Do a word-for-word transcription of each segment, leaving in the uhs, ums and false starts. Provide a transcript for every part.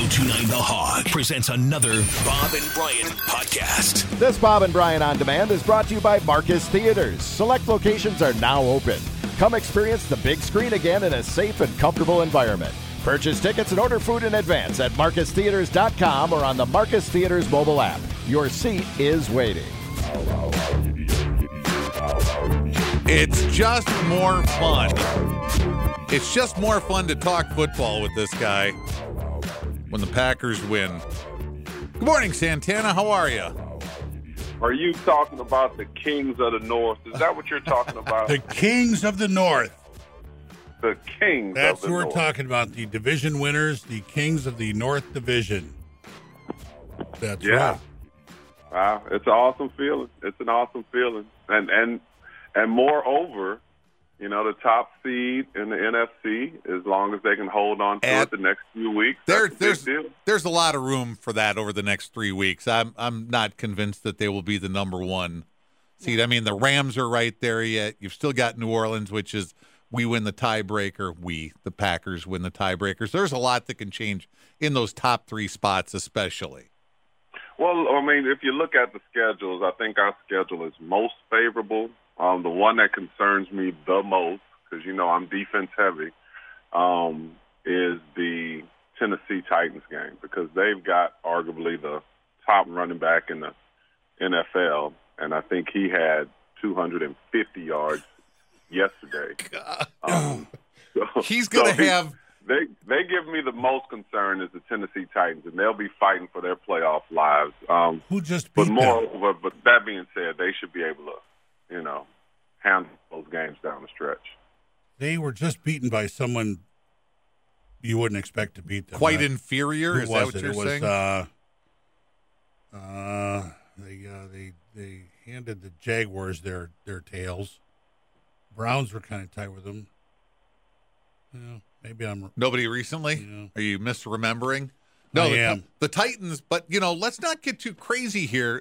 ten twenty-nine The Hog presents another Bob and Brian podcast. This Bob and Brian On Demand is brought to you by Marcus Theaters. Select locations are now open. Come experience the big screen again in a safe and comfortable environment. Purchase tickets and order food in advance at marcus theaters dot com or on the Marcus Theaters mobile app. Your seat is waiting. It's just more fun. It's just more fun to talk football with this guy when the Packers win. Good morning, Santana. How are you? Are you talking about the Kings of the North? Is that what you're talking about? The Kings of the North. The Kings That's of the who we're North. talking about. The division winners, the Kings of the North Division. That's Yeah. right. Uh, it's an awesome feeling. It's an awesome feeling. And and and moreover, you know, the top seed in the N F C, as long as they can hold on to At- it the next few weeks, There, that's a there's big deal. there's a lot of room for that over the next three weeks. I'm I'm not convinced that they will be the number one seed. I mean, the Rams are right there yet. You've still got New Orleans, which is we win the tiebreaker. We, the Packers, win the tiebreakers. There's a lot that can change in those top three spots, especially. Well, I mean, if you look at the schedules, I think our schedule is most favorable. Um, the one that concerns me the most, because, you know, I'm defense heavy, um, is the Tennessee Titans game, because they've got arguably the top running back in the N F L, and I think he had two hundred fifty yards yesterday. Um, so, He's going to so he- have They they give me the most concern is the Tennessee Titans, and they'll be fighting for their playoff lives. Um, Who just but beat more, them? but, but that being said, they should be able to, you know, handle those games down the stretch. They were just beaten by someone you wouldn't expect to beat them. quite right? inferior. Who Is was that what it? you're it was, saying? Uh, uh, they, uh, they, they handed the Jaguars their, their tails. Browns were kind of tight with them. Yeah, maybe I'm Nobody recently? Yeah. Are you misremembering? No, I the, am. the Titans. But you know, let's not get too crazy here.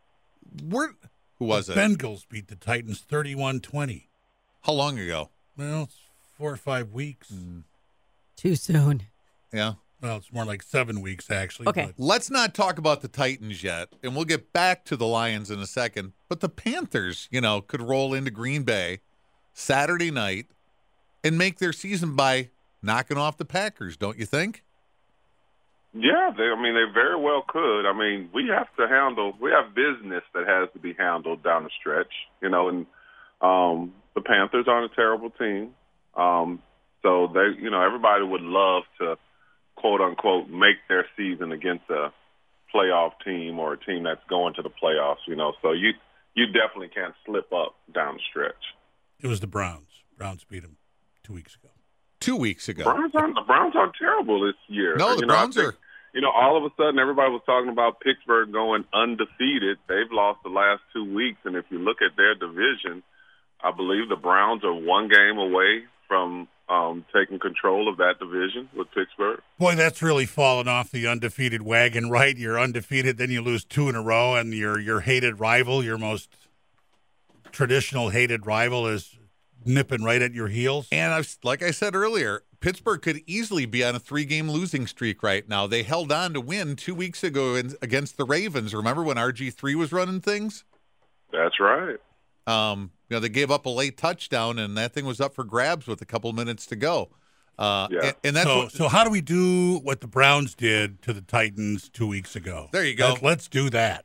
We're who was it? Bengals beat the Titans thirty-one twenty. How long ago? Well, it's four or five weeks. Too soon. Yeah. Well, it's more like seven weeks, actually. Okay. but- Let's not talk about the Titans yet, and we'll get back to the Lions in a second. But the Panthers, you know, could roll into Green Bay Saturday night and make their season by knocking off the Packers, don't you think? Yeah, they, I mean, they very well could. I mean, we have to handle, we have business that has to be handled down the stretch, you know, and um, the Panthers aren't a terrible team. Um, so they, you know, everybody would love to, quote unquote, make their season against a playoff team or a team that's going to the playoffs, you know. So you, you definitely can't slip up down the stretch. It was the Browns. Browns beat them two weeks ago. Two weeks ago. Browns aren't, the Browns aren't terrible this year. No, the You know, I Browns think- are. You know, all of a sudden, everybody was talking about Pittsburgh going undefeated. They've lost the last two weeks, and if you look at their division, I believe the Browns are one game away from um, taking control of that division with Pittsburgh. Boy, that's really fallen off the undefeated wagon, right? You're undefeated, then you lose two in a row, and your your hated rival, your most traditional hated rival, is nipping right at your heels. And I've, like I said earlier, Pittsburgh could easily be on a three-game losing streak right now. They held on to win two weeks ago in, against the Ravens. Remember when R G three was running things? That's right. Um, you know, they gave up a late touchdown, and that thing was up for grabs with a couple minutes to go. Uh, Yeah. and, and that's so, what, so how do we do what the Browns did to the Titans two weeks ago? There you go. Let, let's do that.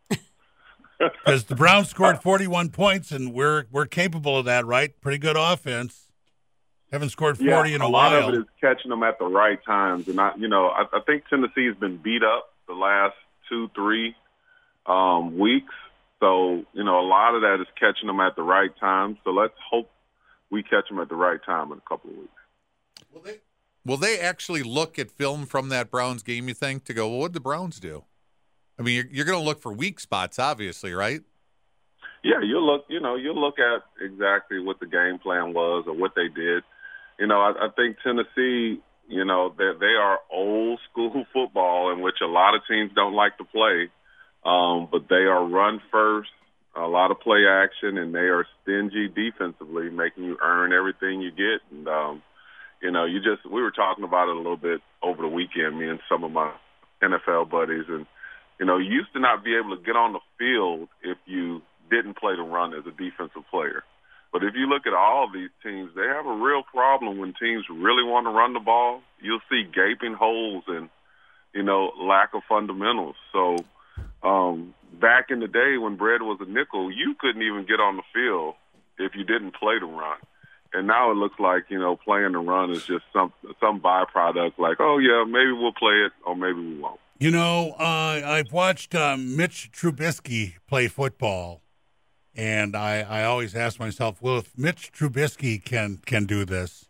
Because the Browns scored forty-one points, and we're we're capable of that, right? Pretty good offense. Haven't scored forty yeah, in a, a while. lot of it is catching them at the right times. And, I, you know, I, I think Tennessee has been beat up the last two, three um, weeks. So, you know, a lot of that is catching them at the right time. So let's hope we catch them at the right time in a couple of weeks. will they, will they actually look at film from that Browns game, you think, to go, well, what did the Browns do? I mean, you're, you're going to look for weak spots, obviously, right? Yeah, you'll look, you know, you'll look at exactly what the game plan was or what they did. You know, I, I think Tennessee, you know, they they are old school football in which a lot of teams don't like to play, um, but they are run first, a lot of play action, and they are stingy defensively, making you earn everything you get. And, um, You know, you just we were talking about it a little bit over the weekend, me and some of my N F L buddies, and you know, you used to not be able to get on the field if you didn't play the run as a defensive player. But if you look at all of these teams, they have a real problem when teams really want to run the ball. You'll see gaping holes and, you know, lack of fundamentals. So um, back in the day when Bread was a nickel, you couldn't even get on the field if you didn't play the run. And now it looks like, you know, playing the run is just some some byproduct like, oh, yeah, maybe we'll play it or maybe we won't. You know, uh, I've watched um, Mitch Trubisky play football, and I, I always ask myself, well, if Mitch Trubisky can can do this,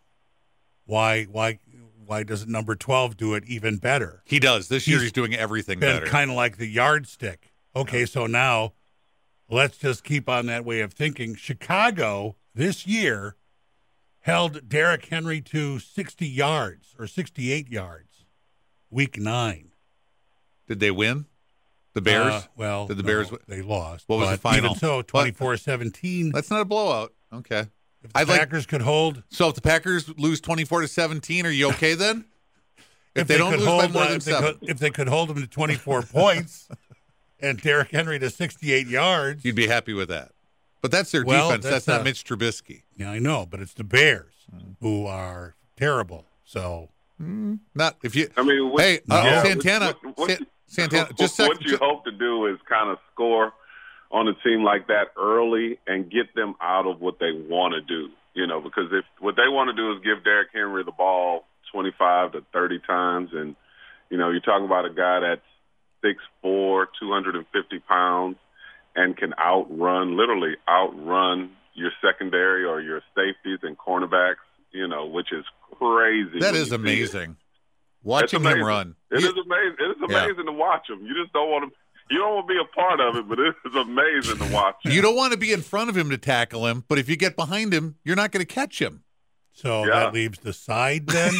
why why why doesn't number twelve do it even better? He does. This year He's he's doing everything been better. kind of like the yardstick. Okay, so now let's just keep on that way of thinking. Chicago this year held Derrick Henry to sixty yards or sixty-eight yards, week nine. Did they win? The Bears? Uh, well, Did the no, Bears win? they lost. What was but the final? Even so, twenty-four seventeen. That's not a blowout. Okay. If the I'd like- Packers could hold, So if the Packers lose twenty-four to seventeen, are you okay then? If, if they, don't could lose hold, by more uh, than if they seven, could, if they could hold them to twenty-four points, and Derrick Henry to sixty-eight yards, you'd be happy with that. But that's their Well, defense. That's, that's not a- Mitch Trubisky. yeah, I know, but it's the Bears who are terrible. So Not if you. I mean, what, Hey, uh, yeah, Santana, what- what- San- Santana, what, just what second. you hope to do is kind of score on a team like that early and get them out of what they want to do. You know, because if what they want to do is give Derrick Henry the ball twenty-five to thirty times, and you know, you're talking about a guy that's six foot four, two hundred fifty pounds, and can outrun, literally outrun your secondary or your safeties and cornerbacks. You know, which is crazy. That when is you see it. amazing. Watching It's amazing. him run. It You- is amazing. It is Yeah. amazing to watch him. You just don't want to. You don't want to be a part of it, but it is amazing to watch. You don't want to be in front of him to tackle him, but if you get behind him, you're not going to catch him. so Yeah. that leaves the side then.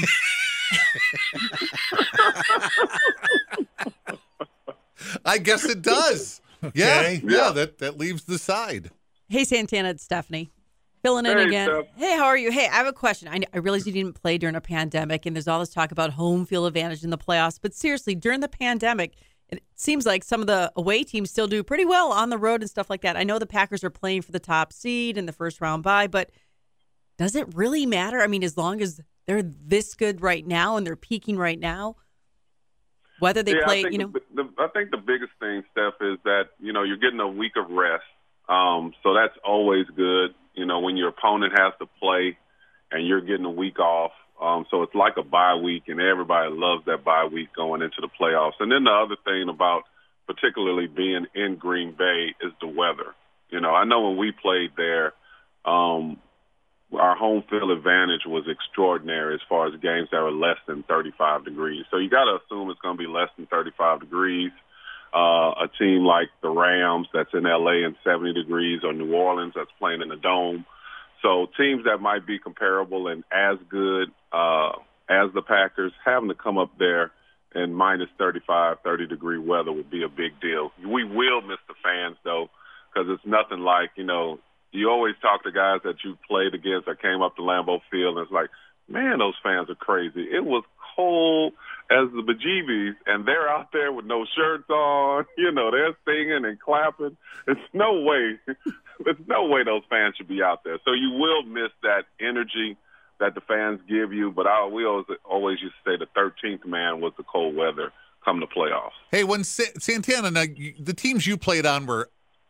I guess it does. Okay. Yeah, yeah, Yeah. that, that leaves the side. Hey, Santana, it's Stephanie. Filling in Hey, again. Steph. Hey, how are you? Hey, I have a question. I, I realize you didn't play during a pandemic, and there's all this talk about home field advantage in the playoffs. But seriously, during the pandemic, it seems like some of the away teams still do pretty well on the road and stuff like that. I know the Packers are playing for the top seed in the first round bye, but does it really matter? I mean, as long as they're this good right now and they're peaking right now, whether they yeah, play, I think you know. The, the, I think the biggest thing, Steph, is that you know you're getting a week of rest, um, so that's always good. You know, when your opponent has to play and you're getting a week off, um, so it's like a bye week, and everybody loves that bye week going into the playoffs. And then the other thing about particularly being in Green Bay is the weather. You know, I know when we played there, um, our home field advantage was extraordinary as far as games that were less than thirty-five degrees. So you got to assume it's going to be less than thirty-five degrees. Uh, a team like the Rams that's in L A in seventy degrees, or New Orleans that's playing in the Dome. So teams that might be comparable and as good uh, as the Packers, having to come up there in minus thirty-five, thirty degree weather would be a big deal. We will miss the fans, though, because it's nothing like, you know, you always talk to guys that you played against that came up to Lambeau Field, and it's like, man, those fans are crazy. It was cold as the bejeebies, and they're out there with no shirts on. You know, they're singing and clapping. There's no way, there's no way those fans should be out there. So you will miss that energy that the fans give you. But I we always, always used to say the thirteenth man was the cold weather come the playoffs. Hey, when Sa- Santana, now, you, the teams you played on were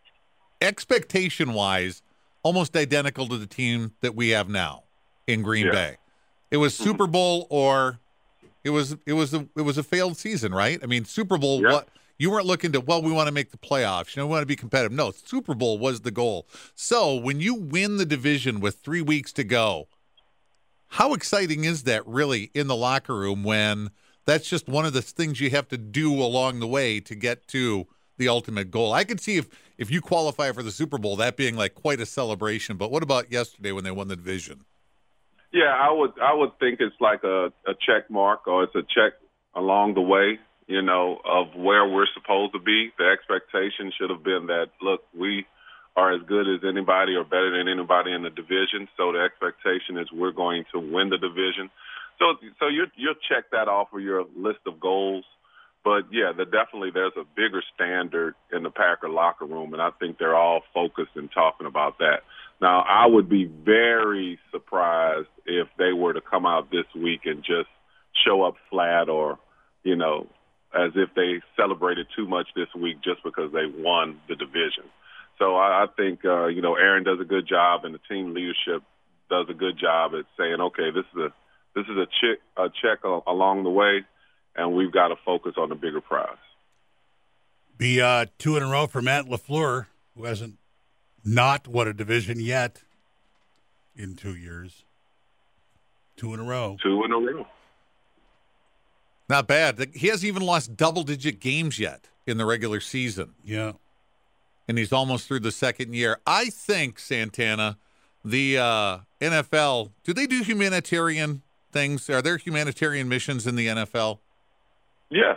expectation-wise almost identical to the team that we have now in Green Yeah. Bay. It was Super Bowl or it was it was a it was a failed season, right? I mean, Super Bowl. Yeah. What you weren't looking to? Well, we want to make the playoffs. You know, we want to be competitive. No, Super Bowl was the goal. So when you win the division with three weeks to go, how exciting is that really in the locker room when that's just one of the things you have to do along the way to get to the ultimate goal? I could see if if you qualify for the Super Bowl, that being like quite a celebration. But what about yesterday when they won the division? Yeah, I would I would think it's like a, a check mark, or it's a check along the way, you know, of where we're supposed to be. The expectation should have been that, look, we are as good as anybody or better than anybody in the division, so the expectation is we're going to win the division. So, so you you'll check that off of your list of goals. But yeah, the, definitely there's a bigger standard in the Packer locker room, and I think they're all focused and talking about that. Now, I would be very surprised if they were to come out this week and just show up flat, or, you know, as if they celebrated too much this week just because they won the division. So I, I think, uh, you know, Aaron does a good job, and the team leadership does a good job at saying, okay, this is a this is a check, a check along the way, and we've got to focus on the bigger prize. Be uh, two in a row for Matt LaFleur, who hasn't not won a division yet in two years. Two in a row. Two in a row. Not bad. He hasn't even lost double-digit games yet in the regular season. Yeah. And he's almost through the second year. I think, Santana, the uh, N F L, do they do humanitarian things? Are there humanitarian missions in the N F L? Yes.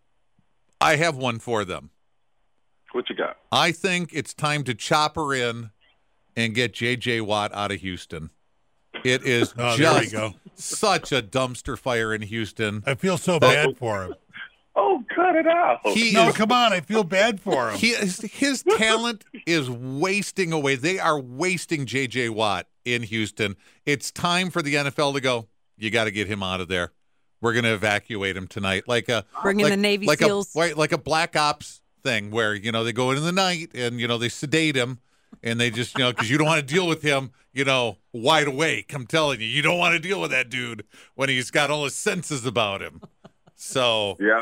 I have one for them. What you got? I think it's time to chopper in and get J J. Watt out of Houston. It is oh, just there we go. such a dumpster fire in Houston. I feel so bad for him. Oh, cut it out. He no, is, come on. I feel bad for him. He is, his talent is wasting away. They are wasting J J. Watt in Houston. It's time for the N F L to go, you got to get him out of there. We're going to evacuate him tonight. Like a Bring in like, the Navy like SEALs. A, like a Black Ops thing where, you know, they go in the night and, you know, they sedate him and they just, you know, because you don't want to deal with him, you know, wide awake. I'm telling you, you don't want to deal with that dude when he's got all his senses about him. So, yeah.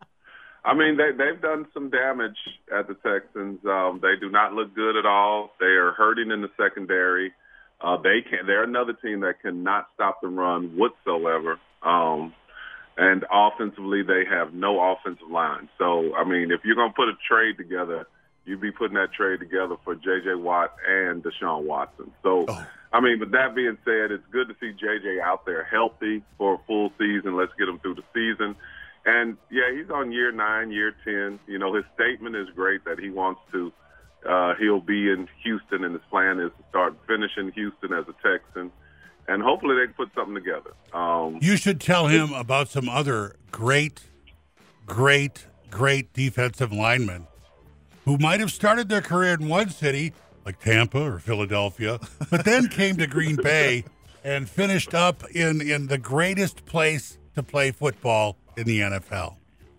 I mean, they, they've done some damage at the Texans. Um, they do not look good at all. They are hurting in the secondary. Uh, they can. They're another team that cannot stop the run whatsoever. Um, and offensively, they have no offensive line. So, I mean, if you're going to put a trade together, you'd be putting that trade together for J J. Watt and Deshaun Watson. So, oh. I mean, but that being said, it's good to see J J out there healthy for a full season. Let's get him through the season. And, yeah, he's on year nine, year ten. You know, his statement is great that he wants to uh, – he'll be in Houston, and his plan is to start finishing Houston as a Texan. And hopefully they can put something together. Um, you should tell him about some other great, great, great defensive linemen who might have started their career in one city, like Tampa or Philadelphia, but then came to Green Bay and finished up in, in the greatest place to play football in the N F L.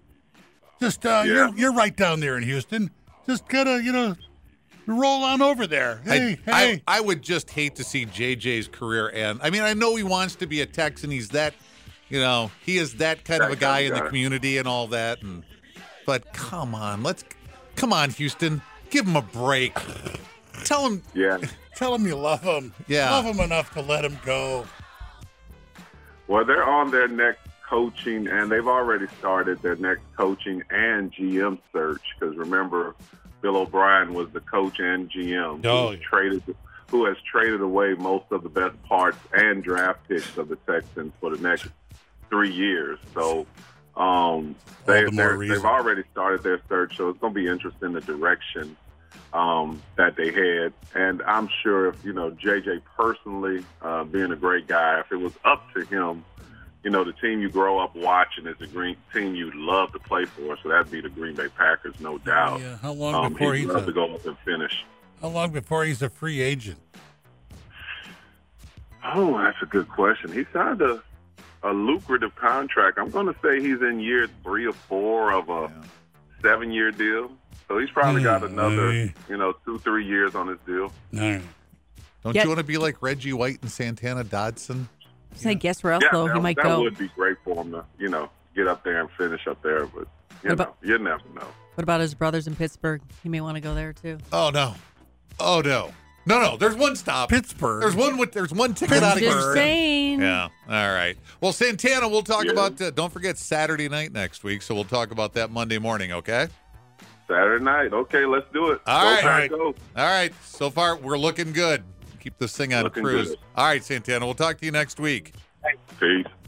Just, uh, yeah. you're, you're right down there in Houston. Just kind of, you know, roll on over there. Hey, I, hey. I, I would just hate to see J J's career end. I mean, I know he wants to be a Texan. He's that, you know, he is that kind that of a guy in the community and all that. And but come on, let's come on, Houston, give him a break. Tell him, yeah, tell him you love him. Yeah, love him enough to let him go. Well, they're on their next coaching, and they've already started their next coaching and G M search. Because remember, Bill O'Brien was the coach and G M oh, who, traded, who has traded away most of the best parts and draft picks of the Texans for the next three years. So um, they, the they've already started their search, so it's going to be interesting the direction um, that they had. And I'm sure if, you know, J J personally, uh, being a great guy, if it was up to him, you know, the team you grow up watching is the green team you'd love to play for. So that'd be the Green Bay Packers, no doubt. Yeah, how long um, before he'd he's love a, to go up and finish? How long before he's a free agent? Oh, that's a good question. He signed a, a lucrative contract. I'm going to say he's in year three or four of a yeah. seven-year deal. So he's probably got another, you know, two, three years on his deal. No. Don't Yet. you want to be like Reggie White and Santana Dodson? Yeah. I guess where else, yeah, though, that, he might that go. That would be great for him to, you know, get up there and finish up there. But, you know, about, you never know. What about his brothers in Pittsburgh? He may want to go there, too. Oh, no. Oh, no. No, no. There's one stop. Pittsburgh. There's one with. There's one ticket out of Just Pittsburgh. saying. Yeah. All right. Well, Santana, we'll talk Yeah. about. Uh, don't forget Saturday night next week. So we'll talk about that Monday morning. Okay. Saturday night. Okay, let's do it. All go right. Pack, go. All right. So far, we're looking good. Keep this thing on Looking cruise. good. All right, Santana. We'll talk to you next week. Peace.